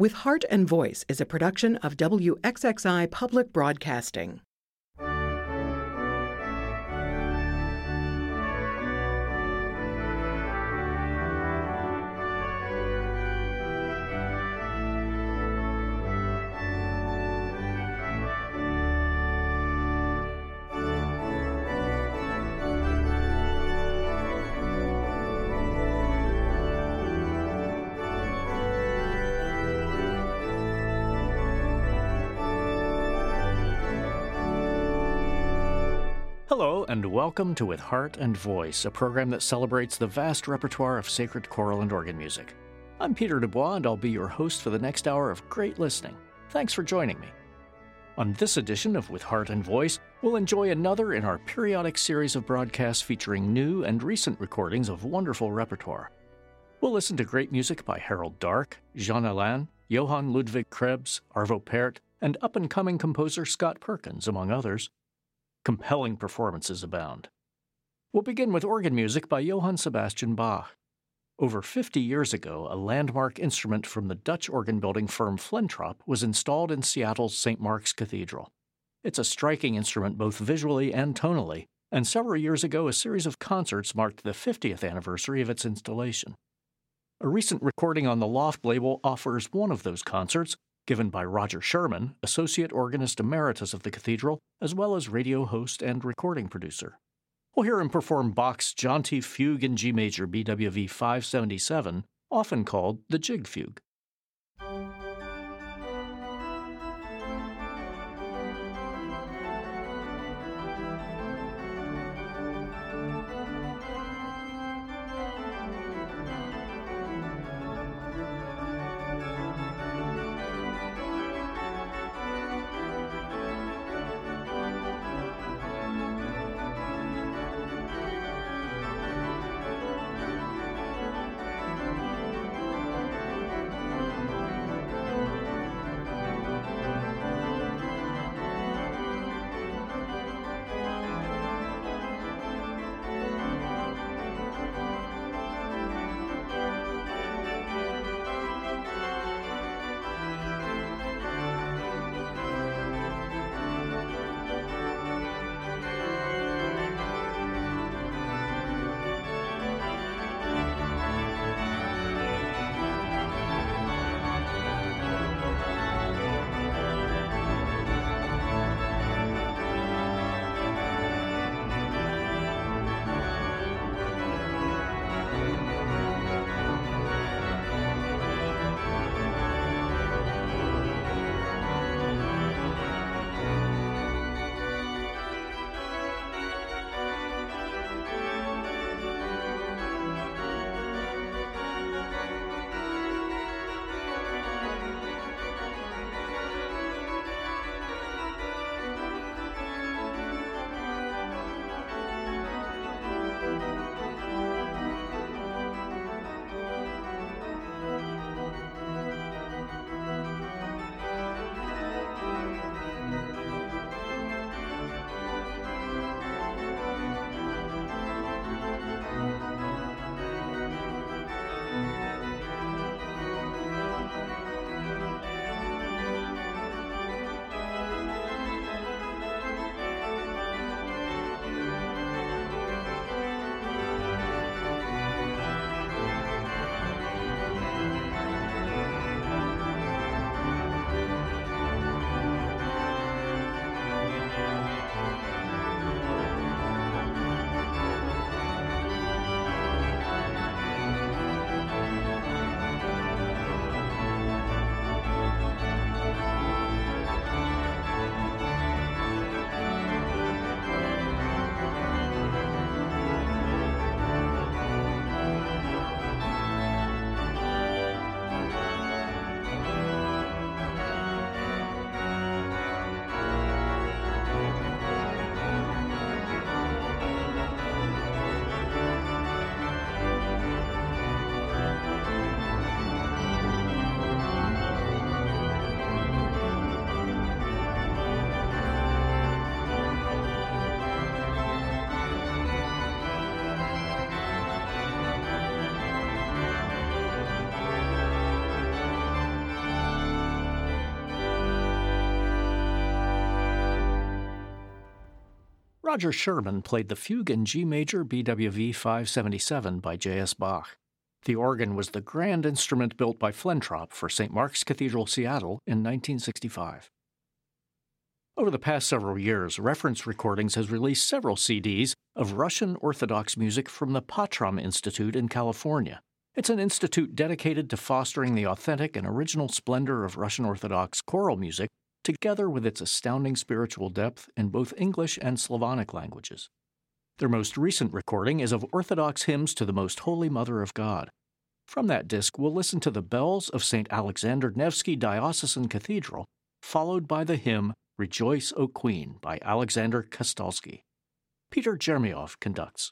With Heart and Voice is a production of WXXI Public Broadcasting. Hello, and welcome to With Heart and Voice, a program that celebrates the vast repertoire of sacred choral and organ music. I'm Peter Dubois, and I'll be your host for the next hour of great listening. Thanks for joining me. On this edition of With Heart and Voice, we'll enjoy another in our periodic series of broadcasts featuring new and recent recordings of wonderful repertoire. We'll listen to great music by Harold Darke, Jean Alain, Johann Ludwig Krebs, Arvo Pärt, and up-and-coming composer Scott Perkins, among others. Compelling performances abound. We'll begin with organ music by Johann Sebastian Bach. Over 50 years ago, a landmark instrument from the Dutch organ-building firm Flentrop was installed in Seattle's St. Mark's Cathedral. It's a striking instrument both visually and tonally, and several years ago a series of concerts marked the 50th anniversary of its installation. A recent recording on the Loft label offers one of those concerts, given by Roger Sherman, Associate Organist Emeritus of the Cathedral, as well as radio host and recording producer. We'll hear him perform Bach's Jaunty Fugue in G Major BWV 577, often called the Jig Fugue. Roger Sherman played the Fugue in G major BWV 577 by J.S. Bach. The organ was the grand instrument built by Flentrop for St. Mark's Cathedral, Seattle in 1965. Over the past several years, Reference Recordings has released several CDs of Russian Orthodox music from the Patram Institute in California. It's an institute dedicated to fostering the authentic and original splendor of Russian Orthodox choral music, together with its astounding spiritual depth in both English and Slavonic languages. Their most recent recording is of Orthodox hymns to the Most Holy Mother of God. From that disc, we'll listen to the Bells of St. Alexander Nevsky Diocesan Cathedral, followed by the hymn Rejoice, O Queen by Alexander Kostalsky. Peter Jeremiov conducts.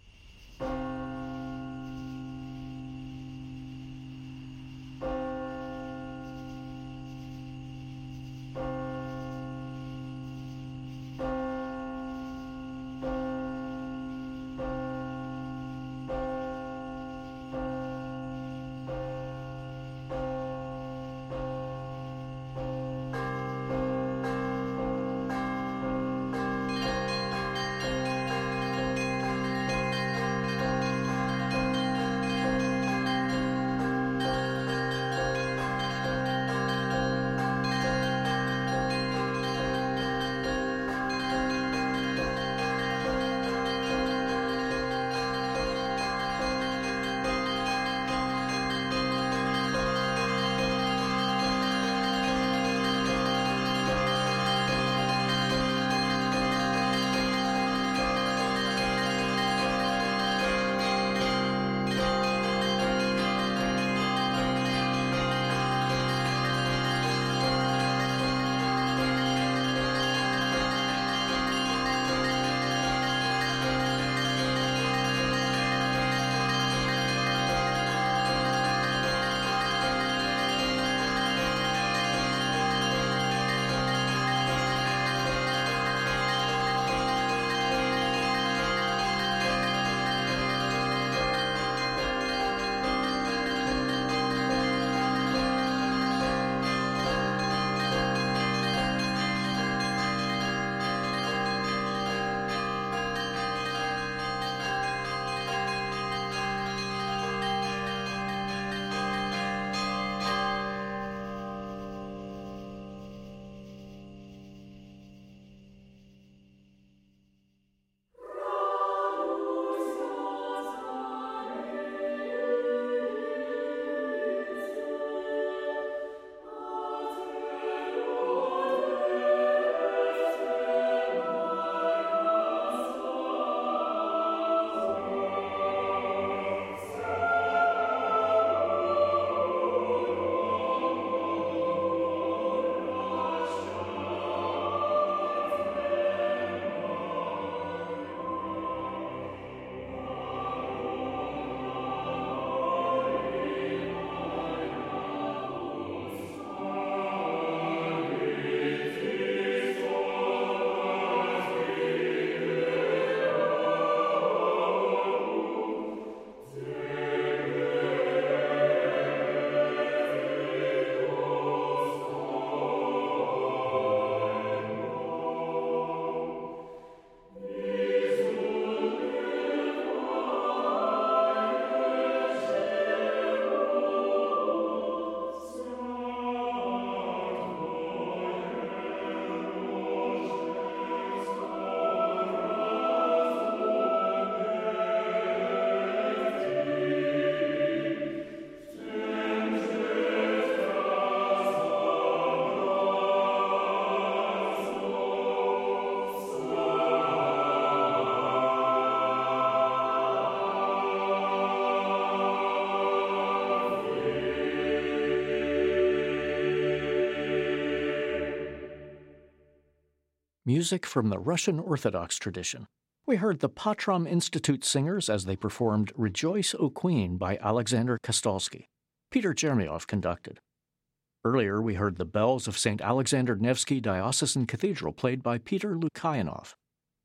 Music from the Russian Orthodox tradition. We heard the Patram Institute singers as they performed Rejoice, O Queen by Alexander Kostalsky. Peter Jeremiov conducted. Earlier, we heard the Bells of St. Alexander Nevsky Diocesan Cathedral played by Peter Lukyanov.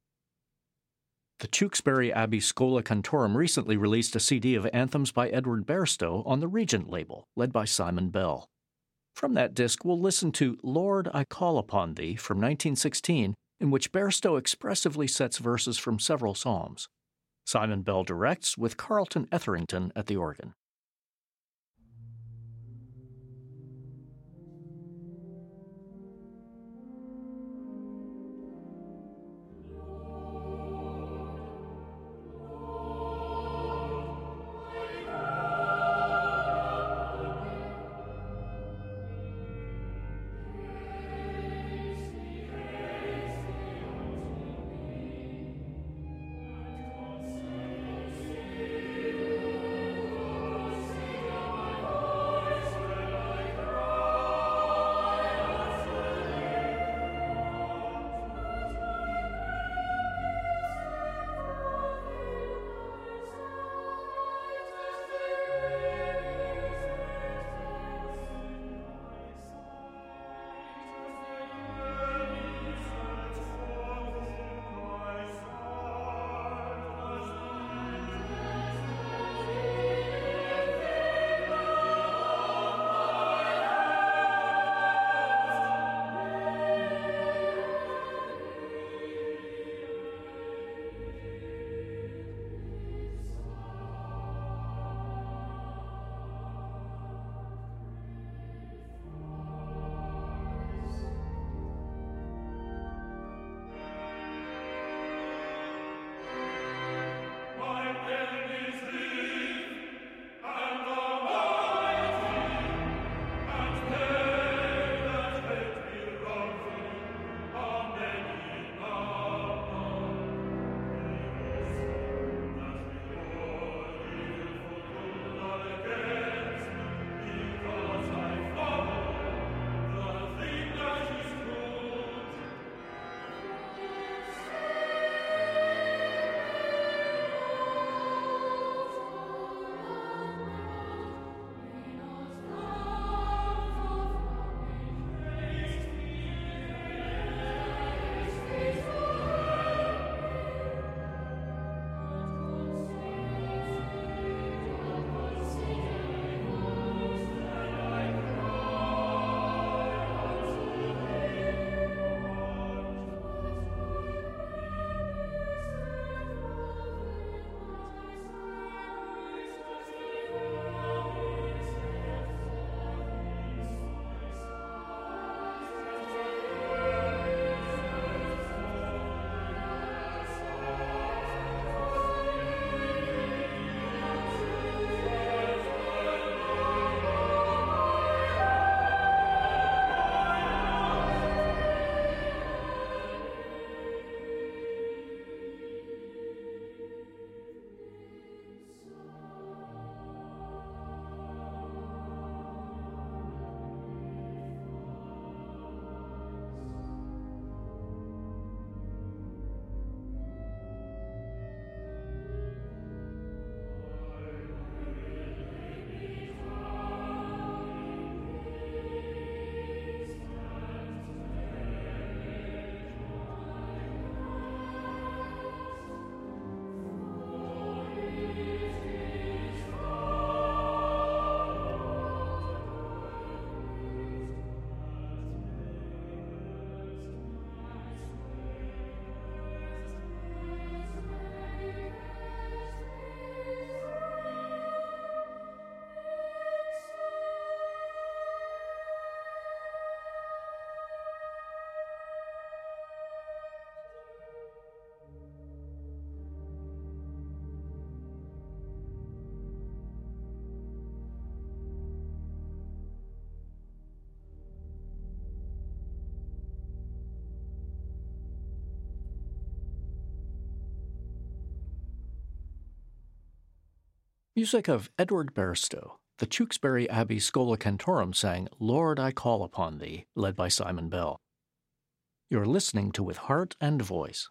The Tewksbury Abbey Schola Cantorum recently released a CD of anthems by Edward Bairstow on the Regent label, led by Simon Bell. From that disc, we'll listen to Lord, I Call Upon Thee from 1916 in which Bairstow expressively sets verses from several psalms. Simon Bell directs, with Carlton Etherington at the organ. Music of Edward Bairstow. The Tewkesbury Abbey Schola Cantorum sang Lord, I Call Upon Thee, led by Simon Bell. You're listening to With Heart and Voice.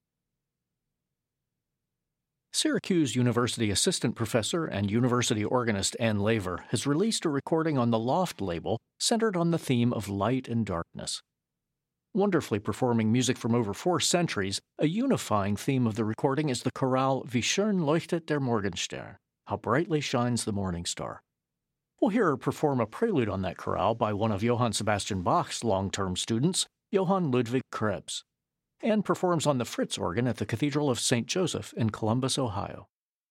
Syracuse University assistant professor and university organist Ann Laver has released a recording on the Loft label centered on the theme of light and darkness. Wonderfully performing music from over 4 centuries, a unifying theme of the recording is the chorale Wie schön leuchtet der Morgenstern, How Brightly Shines the Morning Star. We'll hear her perform a prelude on that chorale by one of Johann Sebastian Bach's long-term students, Johann Ludwig Krebs. and performs on the Fritz organ at the Cathedral of St. Joseph in Columbus, Ohio.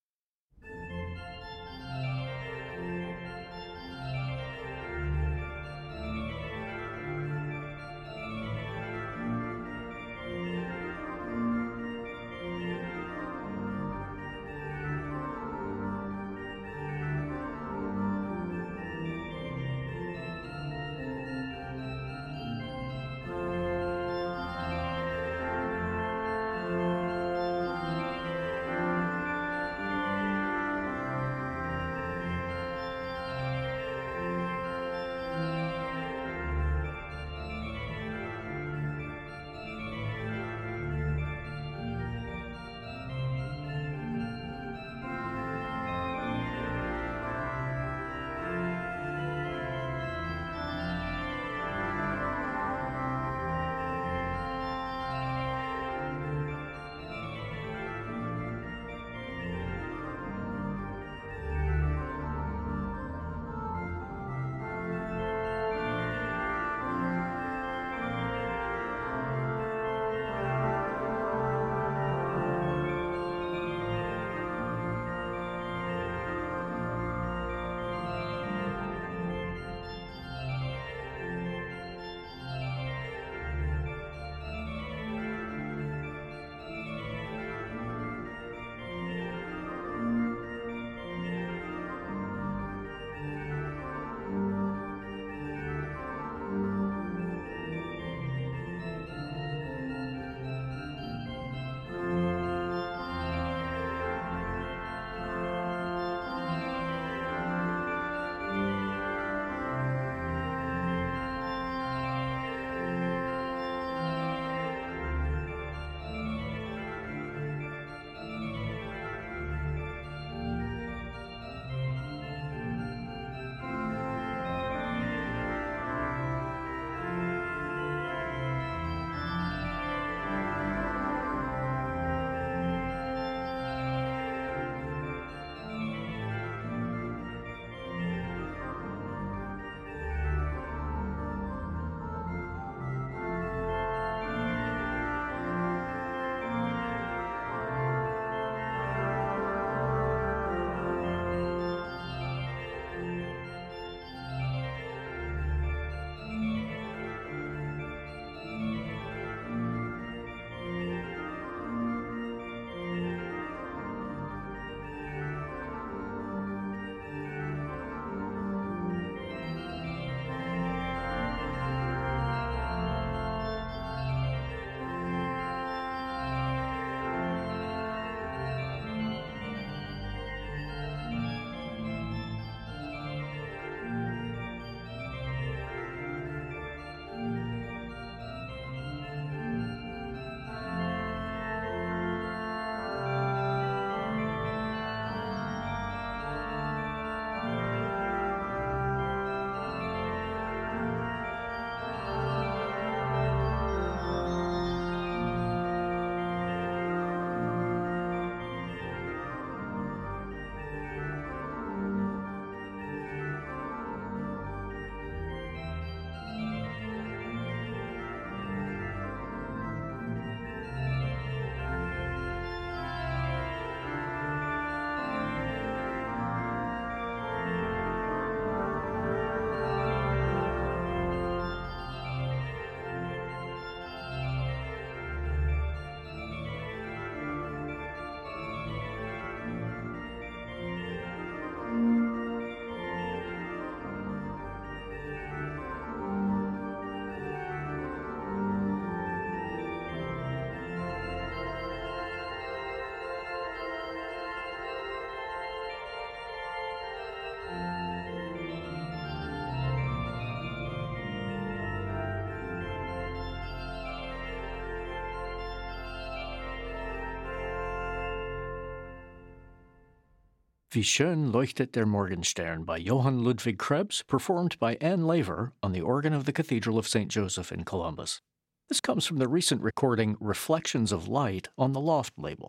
Wie schön leuchtet der Morgenstern by Johann Ludwig Krebs, performed by Anne Laver on the organ of the Cathedral of St. Joseph in Columbus. This comes from the recent recording Reflections of Light on the Loft label.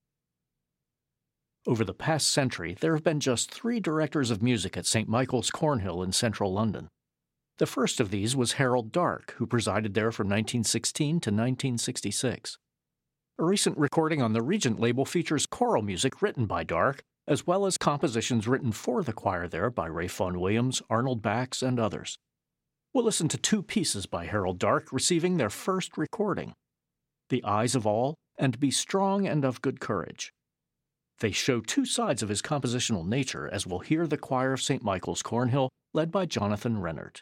Over the past century, there have been just 3 directors of music at St. Michael's Cornhill in central London. The first of these was Harold Darke, who presided there from 1916 to 1966. A recent recording on the Regent label features choral music written by Darke, as well as compositions written for the choir there by Ray Vaughan Williams, Arnold Bax, and others. We'll listen to two pieces by Harold Darke receiving their first recording, The Eyes of All and Be Strong and of Good Courage. They show two sides of his compositional nature, as we'll hear the choir of St. Michael's Cornhill, led by Jonathan Rennert.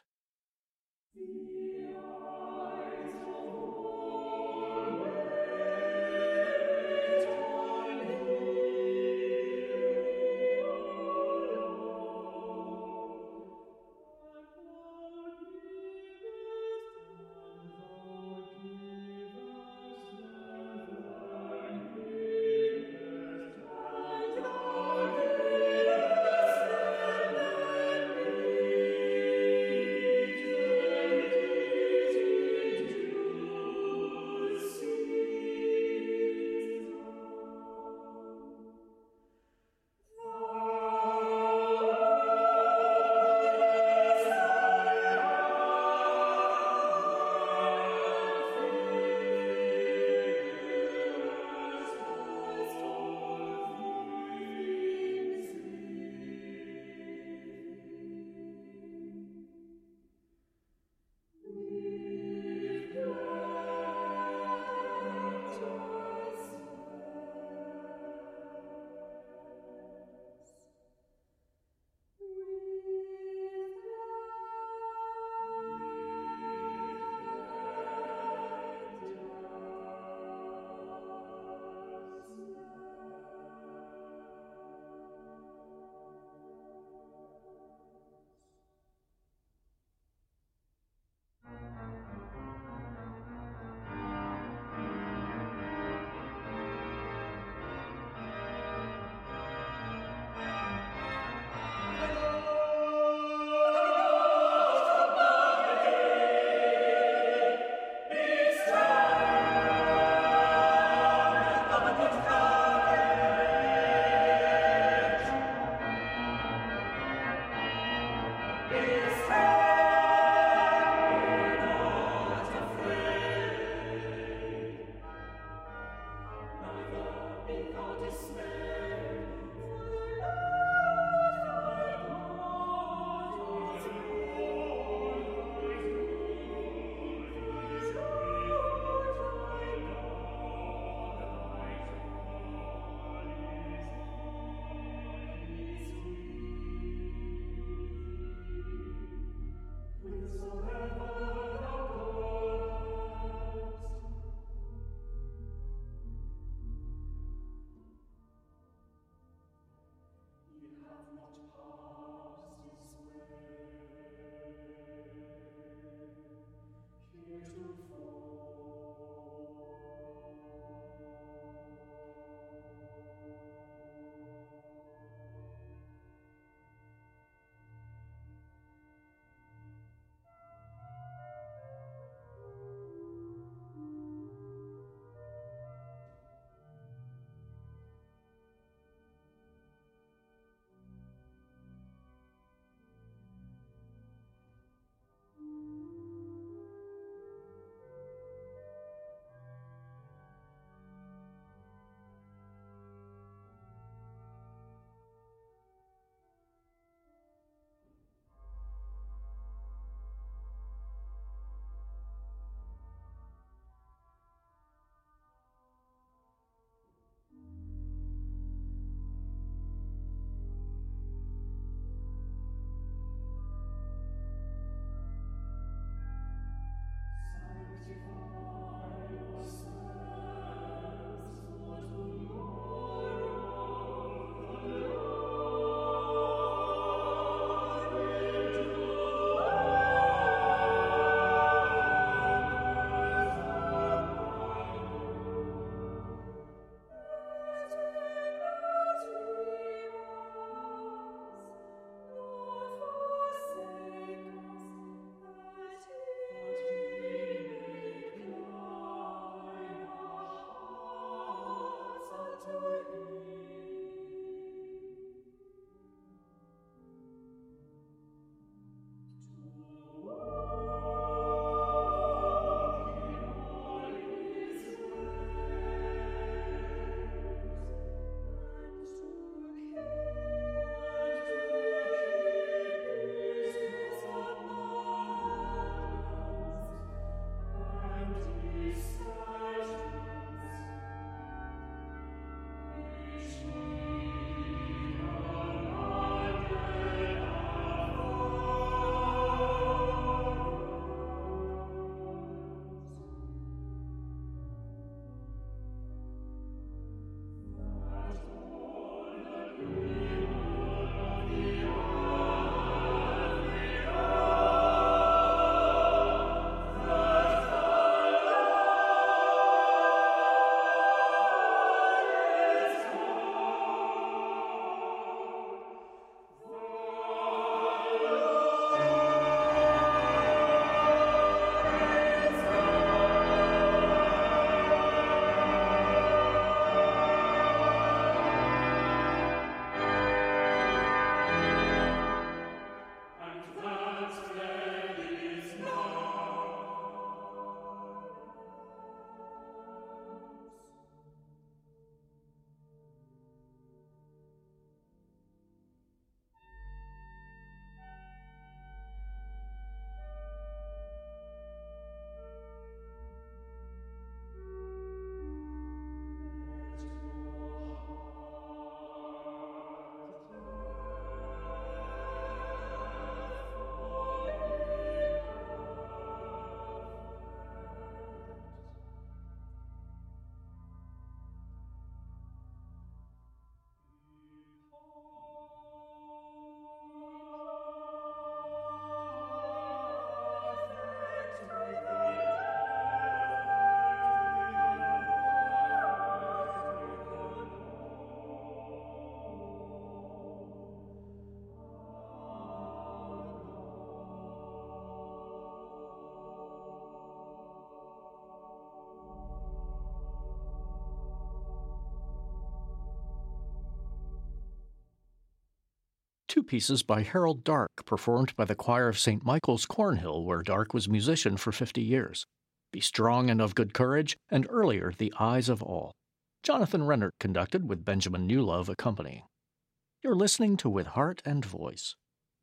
pieces by Harold Darke, performed by the choir of St. Michael's, Cornhill, where Darke was musician for 50 years. Be Strong and of Good Courage, and earlier, The Eyes of All. Jonathan Rennert conducted, with Benjamin Newlove accompanying. You're listening to With Heart and Voice.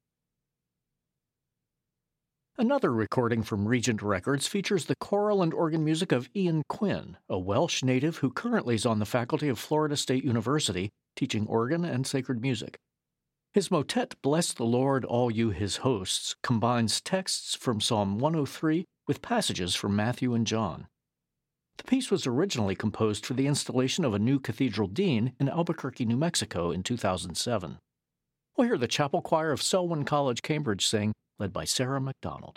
Another recording from Regent Records features the choral and organ music of Ian Quinn, a Welsh native who currently is on the faculty of Florida State University, teaching organ and sacred music. His motet, Bless the Lord, All You His Hosts, combines texts from Psalm 103 with passages from Matthew and John. The piece was originally composed for the installation of a new cathedral dean in Albuquerque, New Mexico in 2007. We'll hear the chapel choir of Selwyn College, Cambridge sing, led by Sarah McDonald.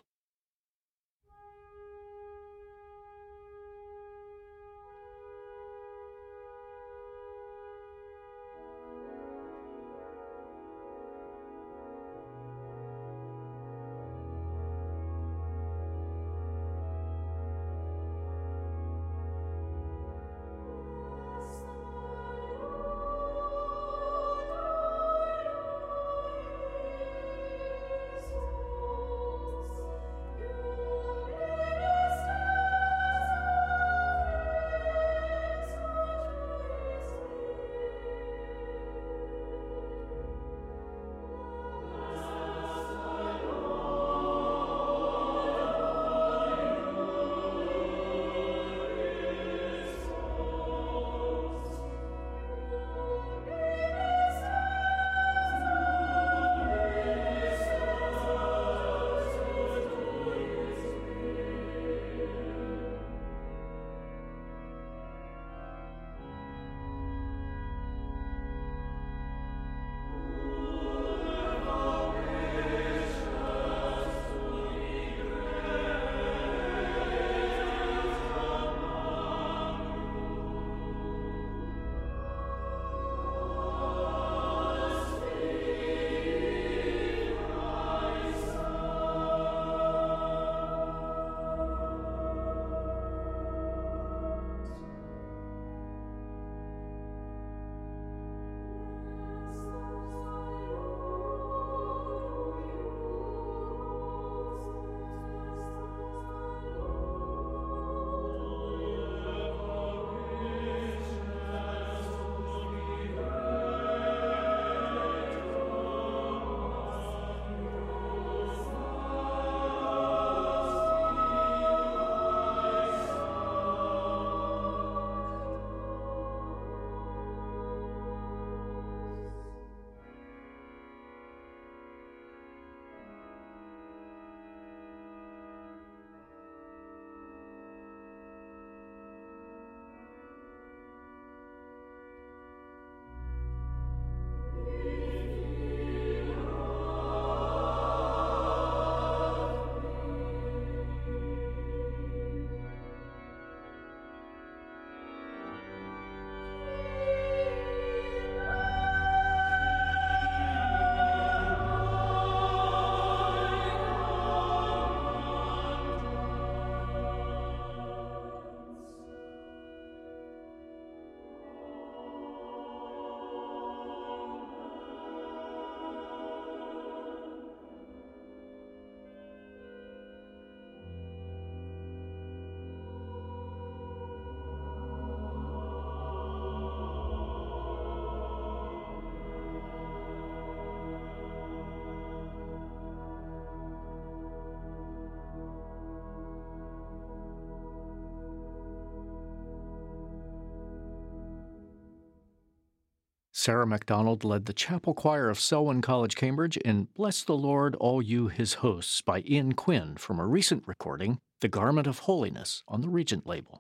Sarah McDonald led the chapel choir of Selwyn College, Cambridge in Bless the Lord, All You His Hosts by Ian Quinn from a recent recording, The Garment of Holiness, on the Regent label.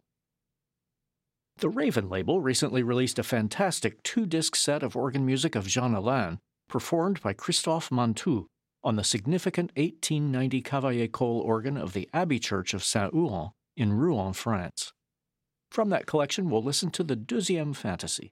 The Raven label recently released a fantastic 2-disc set of organ music of Jean Alain, performed by Christophe Mantoux, on the significant 1890 Cavaillé-Coll organ of the Abbey Church of Saint-Ouen in Rouen, France. From that collection, we'll listen to the Deuxième Fantasy.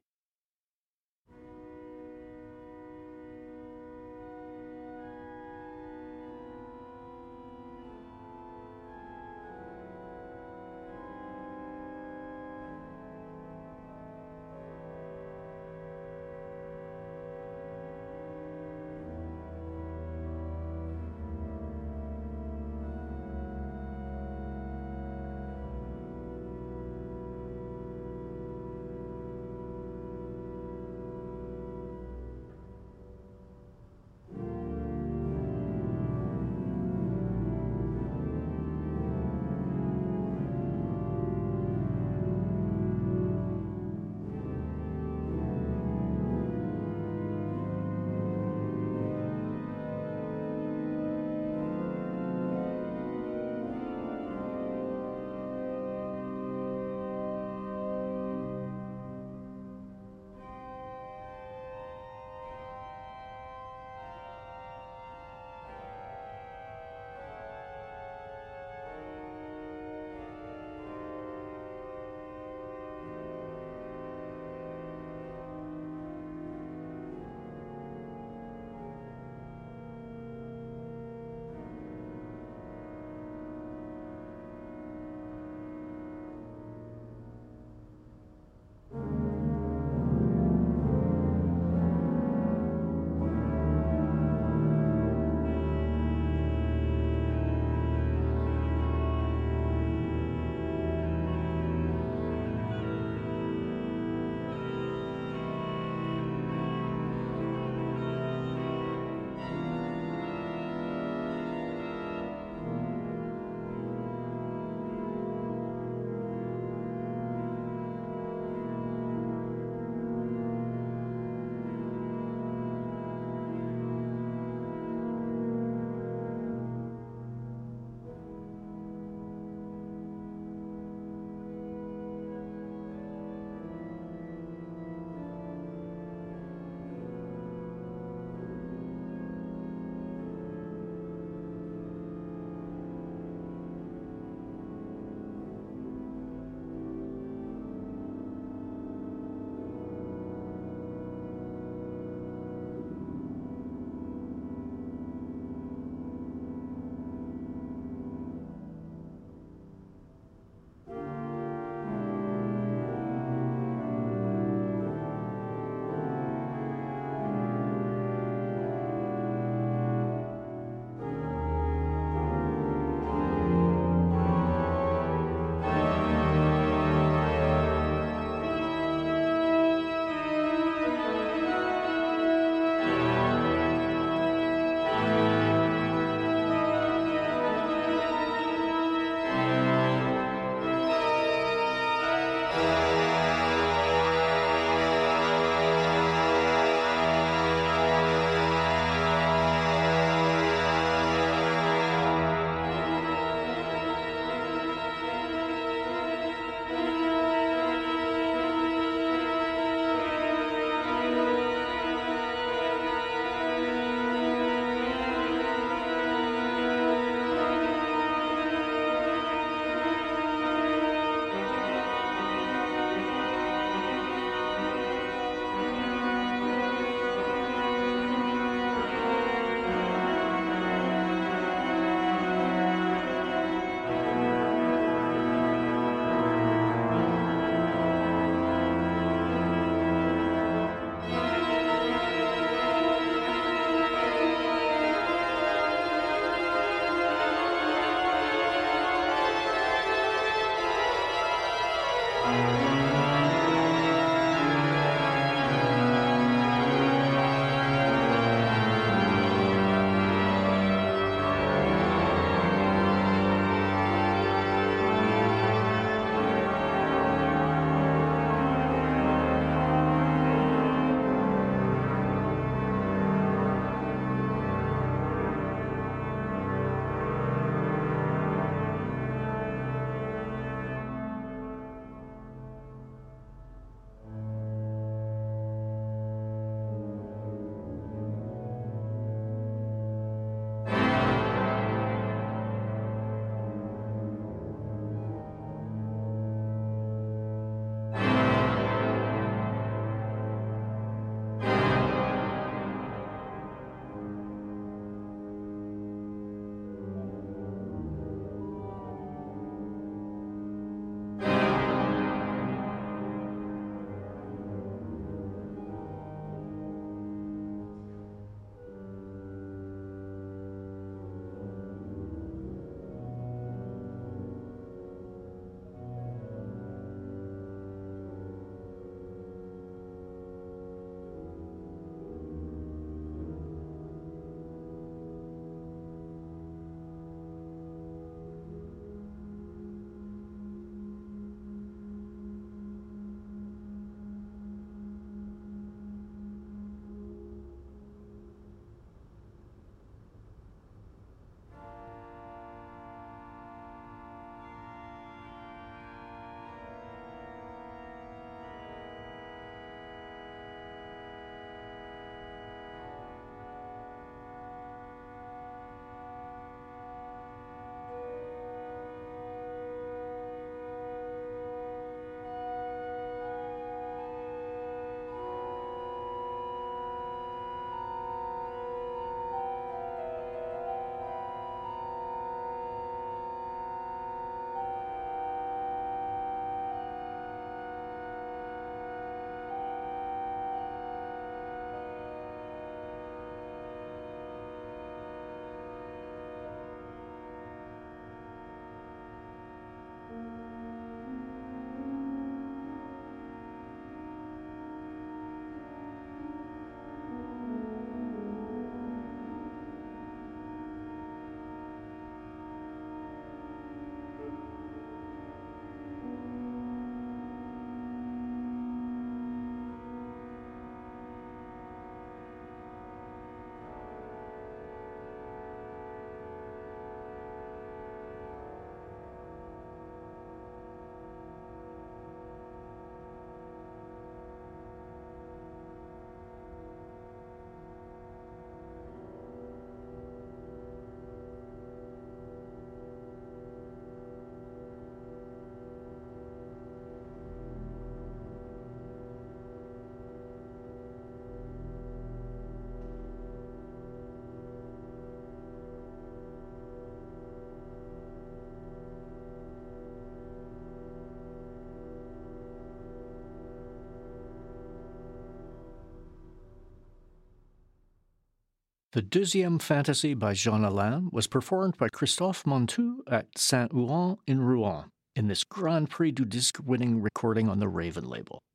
The Deuxième Fantasy by Jean Alain was performed by Christophe Montu at Saint-Ouen in Rouen in this Grand Prix du Disque winning recording on the Raven label.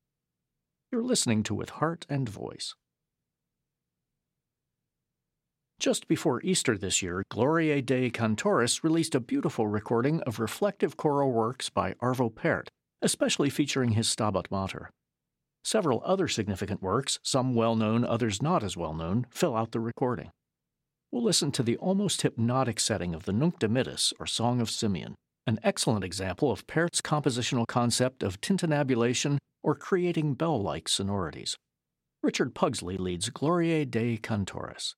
You're listening to With Heart and Voice. Just before Easter this year, Gloria Dei Cantoris released a beautiful recording of reflective choral works by Arvo Pärt, especially featuring his Stabat Mater. Several other significant works, some well-known, others not as well-known, fill out the recording. We'll listen to the almost hypnotic setting of the Nunc Dimittis, or Song of Simeon, an excellent example of Pärt's compositional concept of tintinnabulation or creating bell-like sonorities. Richard Pugsley leads Gloria Dei Cantoris.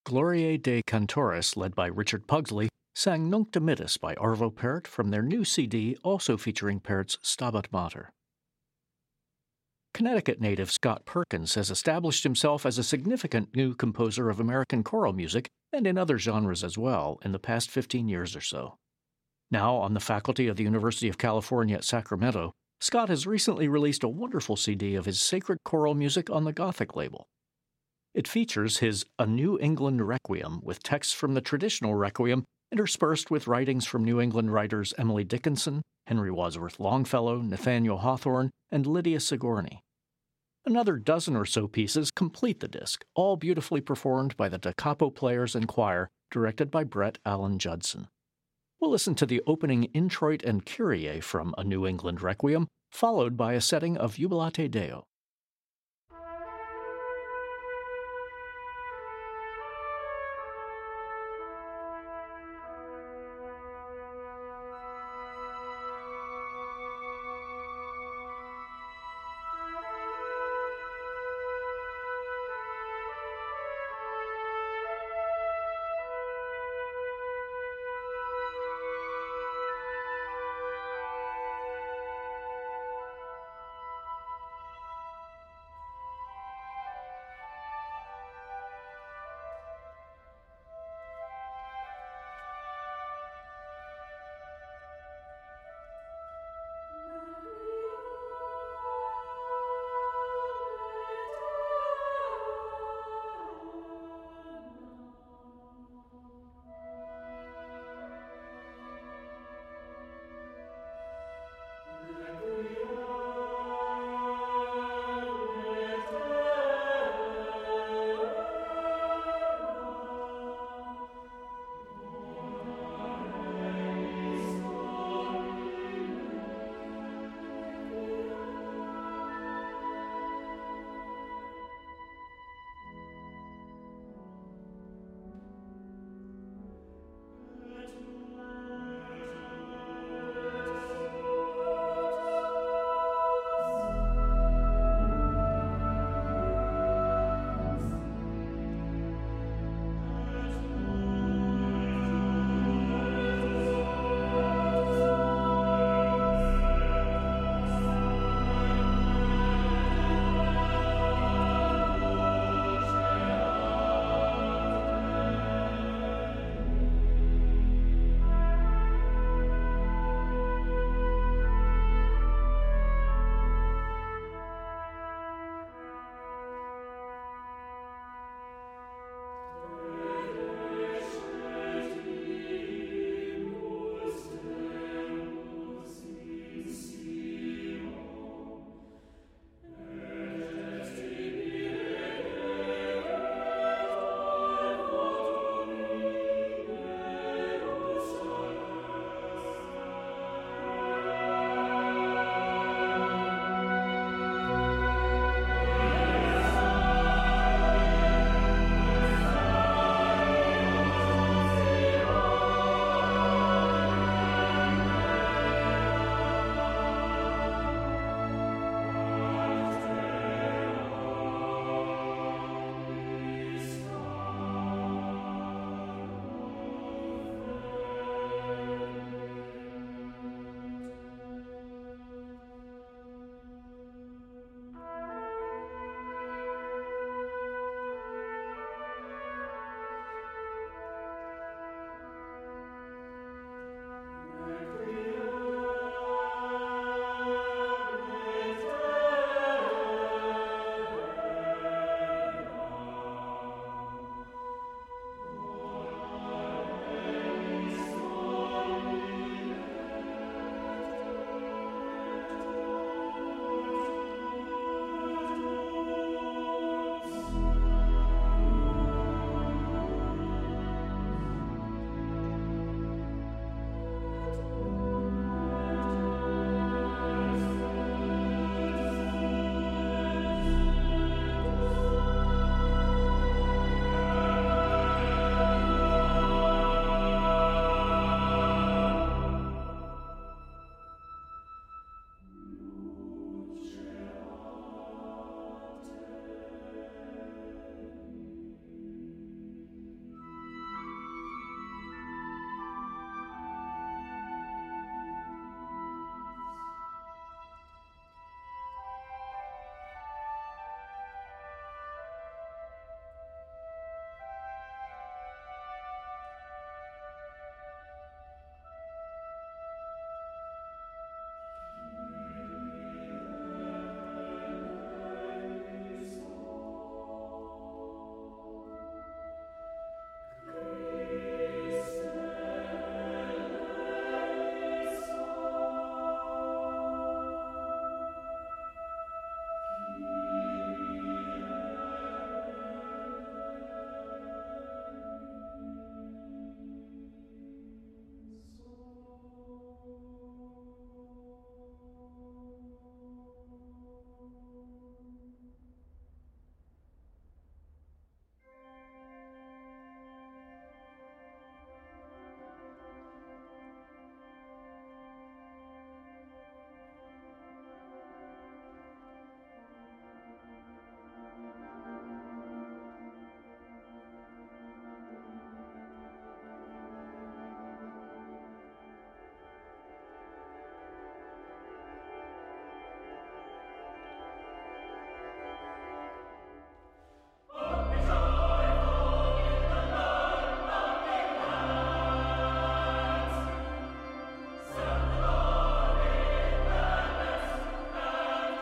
Gloriae de Cantores, led by Richard Pugsley, sang Nunc Dimittis by Arvo Pärt from their new CD, also featuring Pärt's Stabat Mater. Connecticut native Scott Perkins has established himself as a significant new composer of American choral music and in other genres as well in the past 15 years or so. Now on the faculty of the University of California at Sacramento, Scott has recently released a wonderful CD of his sacred choral music on the Gothic label. It features his A New England Requiem with texts from the traditional Requiem interspersed with writings from New England writers Emily Dickinson, Henry Wadsworth Longfellow, Nathaniel Hawthorne, and Lydia Sigourney. Another dozen or so pieces complete the disc, all beautifully performed by the Da Capo Players and Choir, directed by Brett Allen Judson. We'll listen to the opening Introit and Kyrie from A New England Requiem, followed by a setting of Jubilate Deo.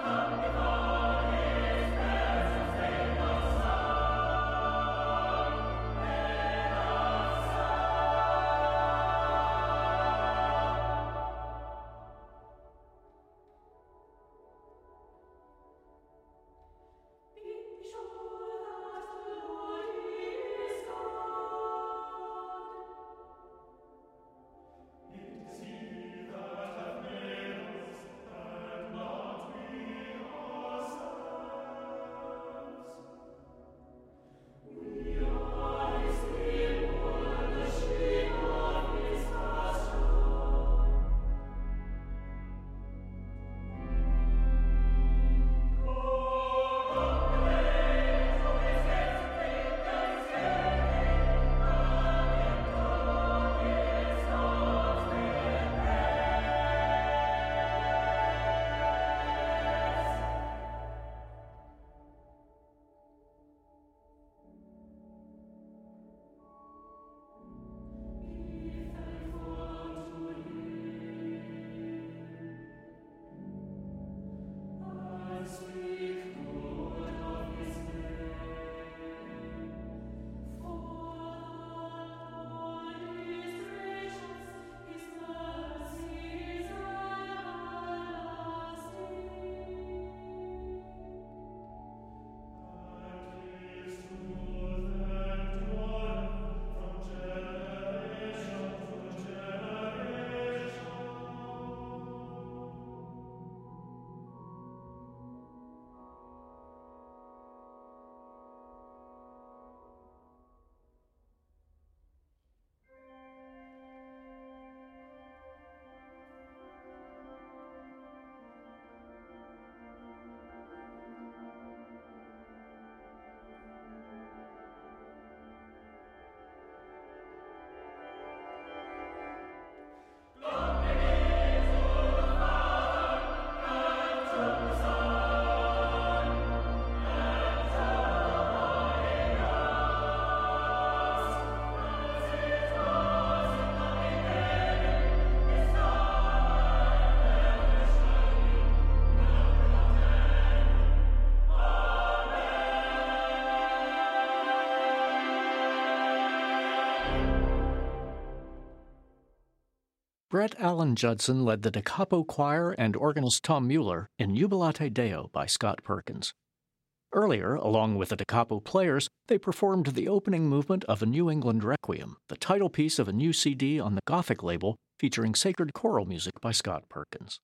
Brett Allen Judson led the Da Capo Choir and organist Tom Mueller in Jubilate Deo by Scott Perkins. Earlier, along with the Da Capo players, they performed the opening movement of a New England Requiem, the title piece of a new CD on the Gothic label featuring sacred choral music by Scott Perkins.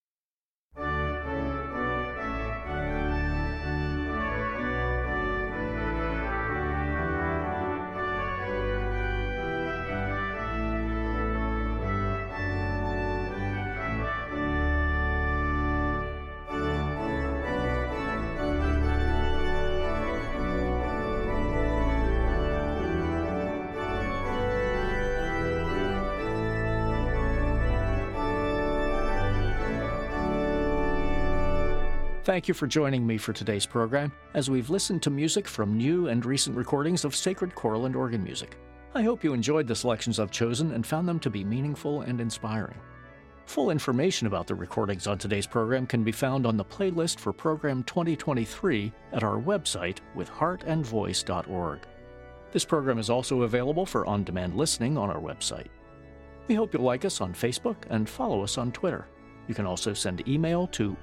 Thank you for joining me for today's program as we've listened to music from new and recent recordings of sacred choral and organ music. I hope you enjoyed the selections I've chosen and found them to be meaningful and inspiring. Full information about the recordings on today's program can be found on the playlist for Program 2023 at our website withheartandvoice.org. This program is also available for on-demand listening on our website. We hope you'll like us on Facebook and follow us on Twitter. You can also send email to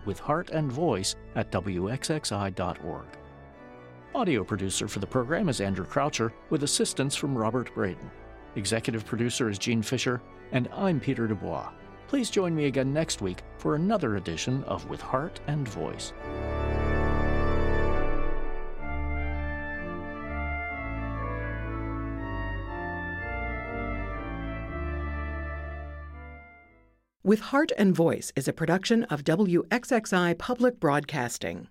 withheartandvoice@wxxi.org. Audio producer for the program is Andrew Croucher, with assistance from Robert Braden. Executive producer is Gene Fisher, and I'm Peter Dubois. Please join me again next week for another edition of With Heart and Voice. With Heart and Voice is a production of WXXI Public Broadcasting.